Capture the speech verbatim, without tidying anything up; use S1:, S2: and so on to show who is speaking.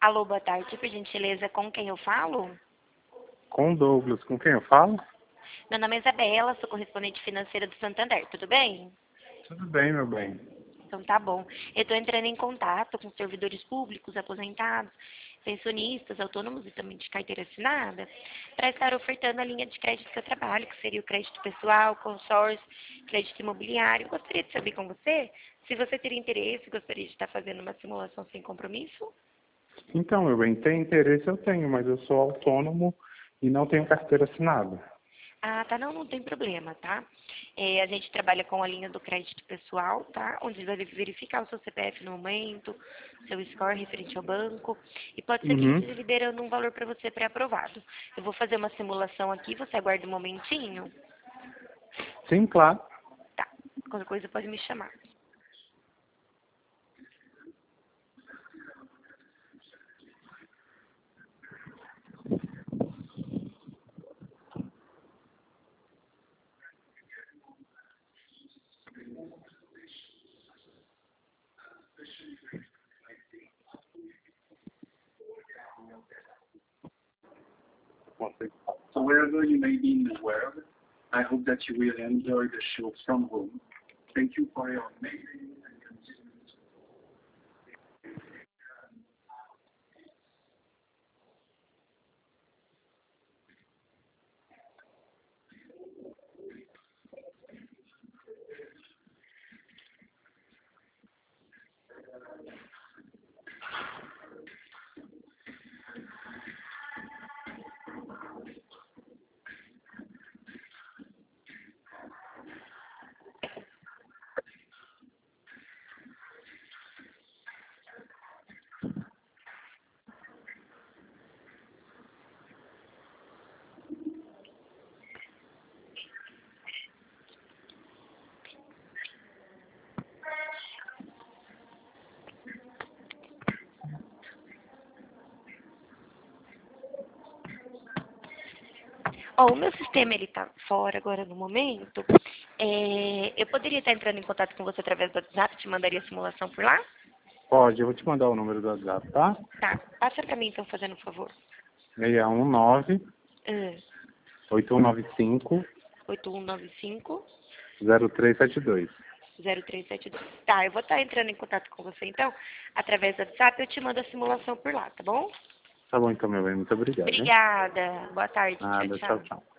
S1: Alô, boa tarde, por gentileza, com quem eu falo?
S2: Com o Douglas, com quem eu falo?
S1: Meu nome é Isabela, sou correspondente financeira do Santander, tudo bem?
S2: Tudo bem, meu bem.
S1: Então tá bom. Eu estou entrando em contato com servidores públicos, aposentados, pensionistas, autônomos e também de carteira assinada, para estar ofertando a linha de crédito que eu trabalho, que seria o crédito pessoal, consórcio, crédito imobiliário. Eu gostaria de saber com você se você teria interesse, gostaria de estar fazendo uma simulação sem compromisso.
S2: Então, meu bem, tem interesse eu tenho, mas eu sou autônomo e não tenho carteira assinada.
S1: Ah, tá, não, não tem problema, tá? É, a gente trabalha com a linha do crédito pessoal, tá? Onde vai verificar o seu C P F no momento, seu score referente ao banco, e pode ser que ele
S2: Uhum.
S1: esteja liberando um valor para você pré-aprovado. Eu vou fazer uma simulação aqui, você aguarda um momentinho?
S2: Sim, claro.
S1: Tá, qualquer coisa pode me chamar.
S3: So wherever you may be in the world, I hope that you will enjoy the show from home. Thank you for your amazing and consistent
S1: Ó, o meu sistema, ele tá fora agora no momento. É, eu poderia estar entrando em contato com você através do WhatsApp, te mandaria a simulação por lá?
S2: Pode, eu vou te mandar o número do WhatsApp, tá?
S1: Tá, passa pra mim então, fazendo um favor.
S2: seis um nove,
S1: Ah,
S2: oito um nove cinco,
S1: oito um nove cinco
S2: zero três sete dois.
S1: zero três sete dois. Tá, eu vou estar entrando em contato com você então, através do WhatsApp, eu te mando a simulação por lá, tá bom?
S2: Tá bom então, meu bem. Muito obrigado, hein?
S1: Obrigada. Boa tarde. Tchau,
S2: Nada, tchau,
S1: tchau.
S2: tchau.